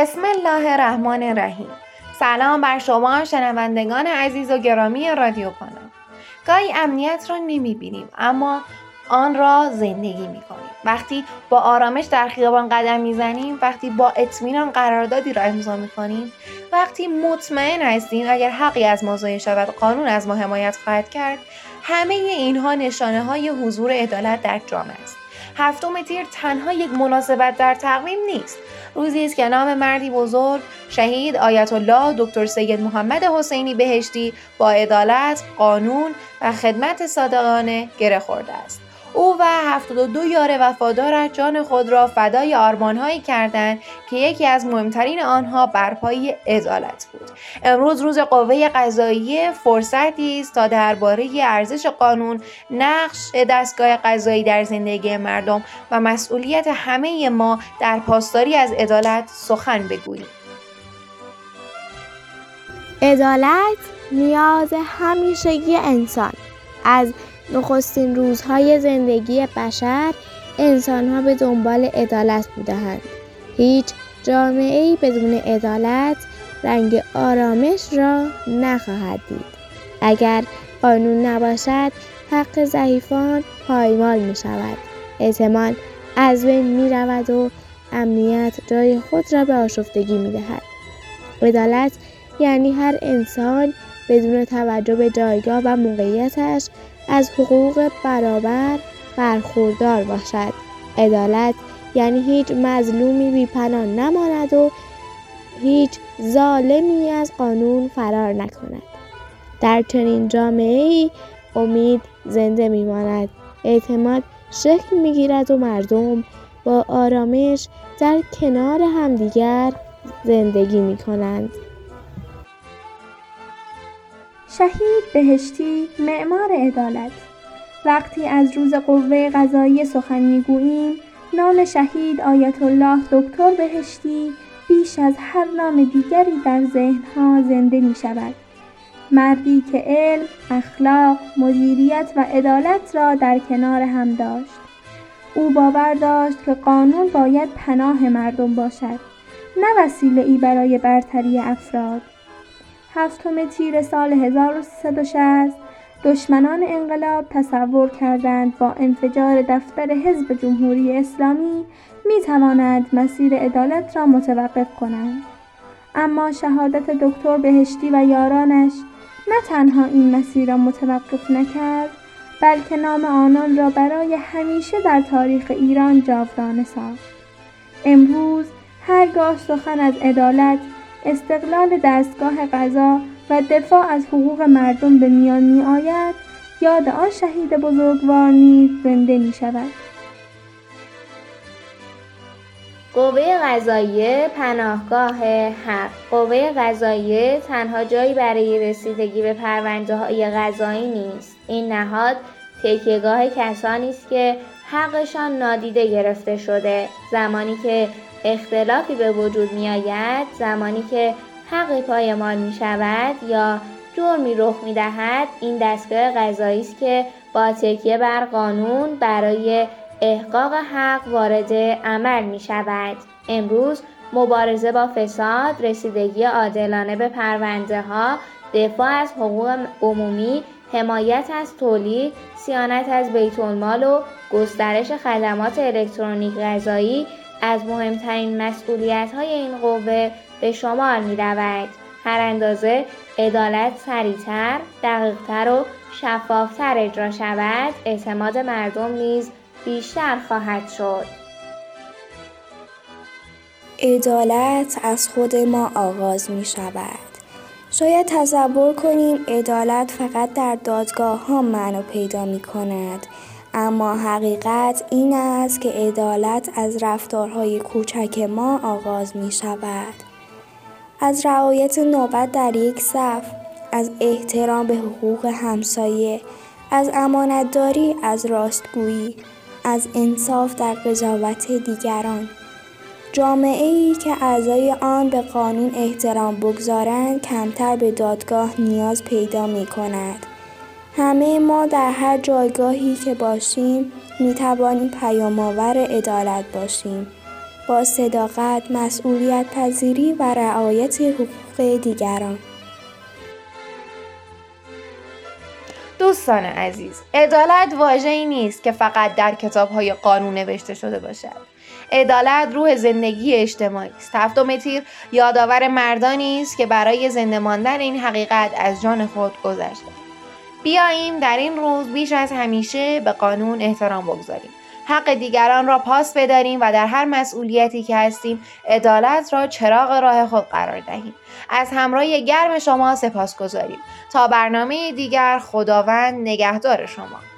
بسم الله الرحمن الرحیم. سلام بر شما شنوندگان عزیز و گرامی رادیو کانال. گاهی امنیت را نمی‌بینیم اما آن را زندگی می‌کنیم. وقتی با آرامش در خیابان قدم می‌زنیم، وقتی با اطمینان قراردادی را امضا می‌کنیم، وقتی مطمئن هستیم اگر حقی از ما ضایع شود قانون از ما حمایت خواهد کرد، همه اینها نشانه‌های حضور عدالت در جامعه است. هفتم تیر تنها یک مناسبت در تقویم نیست. روزی است که نام مردی بزرگ، شهید آیت الله دکتر سید محمد حسینی بهشتی با عدالت، قانون و خدمت صادقانه گره خورده است. او و 72 یار وفادارش جان خود را فدای آرمان‌هایی کردند که یکی از مهمترین آنها برپایی عدالت بود. امروز روز قوه قضاییه، فرصتی است تا درباره ارزش قانون، نقش دستگاه قضایی در زندگی مردم و مسئولیت همه ما در پاسداری از عدالت سخن بگوییم. عدالت نیاز همیشگی انسان. از نخستین روزهای زندگی بشر انسان‌ها به دنبال عدالت بودند. هیچ جامعه‌ای بدون عدالت رنگ آرامش را نخواهد دید. اگر قانون نباشد، حق ضعیفان پایمال می‌شود. اعتماد از بین می‌رود و امنیت جای خود را به آشفتگی می‌دهد. عدالت یعنی هر انسان بدون توجه به جایگاه و موقعیتش از حقوق برابر برخوردار باشد. عدالت یعنی هیچ مظلومی بی‌پناه نماند و هیچ ظالمی از قانون فرار نکند. در چنین جامعه‌ای امید زنده می‌ماند، اعتماد شکل می‌گیرد و مردم با آرامش در کنار همدیگر زندگی می‌کنند. شهید بهشتی، معمار عدالت. وقتی از روز قوه قضاییه سخن می‌گوییم، نام شهید آیت الله دکتر بهشتی بیش از هر نام دیگری در ذهن‌ها زنده می‌شود. مردی که علم، اخلاق، مدیریت و عدالت را در کنار هم داشت. او باور داشت که قانون باید پناه مردم باشد، نه وسیله‌ای برای برتری افراد. هفتم تیر سال 1360 دشمنان انقلاب تصور کردند با انفجار دفتر حزب جمهوری اسلامی می‌توانند مسیر عدالت را متوقف کنند. اما شهادت دکتر بهشتی و یارانش نه تنها این مسیر را متوقف نکرد، بلکه نام آنان را برای همیشه در تاریخ ایران جاودانه ساخت. امروز هرگاه سخن از عدالت، استقلال دستگاه قضا و دفاع از حقوق مردم به میان می آید، یاد آن شهید بزرگوار نیز زنده می شود. قوه قضاییه پناهگاه حق. قوه قضاییه تنها جایی برای رسیدگی به پرونده‌های قضایی نیست. این نهاد تکیه‌گاه کسانی است که حقشان نادیده گرفته شده. زمانی که اختلافی به وجود می آید، زمانی که حقی پایمال می شود یا جرمی رخ می دهد، این دستگاه قضایی است که با تکیه بر قانون برای احقاق حق وارد عمل می شود. امروز مبارزه با فساد، رسیدگی عادلانه به پرونده ها، دفاع از حقوق عمومی، حمایت از تولید، صیانت از بیت المال و گسترش خدمات الکترونیک قضایی از مهمترین مسئولیت‌های این قوه به شمار می‌رود. هر اندازه عدالت سریع‌تر، دقیق‌تر و شفاف‌تر اجرا شود، اعتماد مردم نیز بیشتر خواهد شد. عدالت از خود ما آغاز می‌شود. شاید تصور کنیم عدالت فقط در دادگاه‌ها معنا پیدا می‌کند، اما حقیقت این است که عدالت از رفتارهای کوچک ما آغاز می‌شود. از رعایت نوبت در یک صف، از احترام به حقوق همسایه، از امانتداری، از راستگویی، از انصاف در قضاوت دیگران. جامعه‌ای که اعضای آن به قانون احترام بگذارند کمتر به دادگاه نیاز پیدا می‌کند. همه ما در هر جایگاهی که باشیم می‌توانیم پیام‌آور عدالت باشیم. با صداقت، مسئولیت پذیری و رعایت حقوق دیگران. دوستان عزیز، عدالت واژه‌ای نیست که فقط در کتاب‌های قانون نوشته شده باشد. عدالت روح زندگی اجتماعی است. 7 تیر یادآور مردانی است که برای زنده ماندن این حقیقت از جان خود گذشتند. بیاییم در این روز بیش از همیشه به قانون احترام بگذاریم. حق دیگران را پاس بداریم و در هر مسئولیتی که هستیم عدالت را چراغ راه خود قرار دهیم. از همراهی گرم شما سپاسگزاریم. تا برنامه دیگر، خداوند نگهدار شما.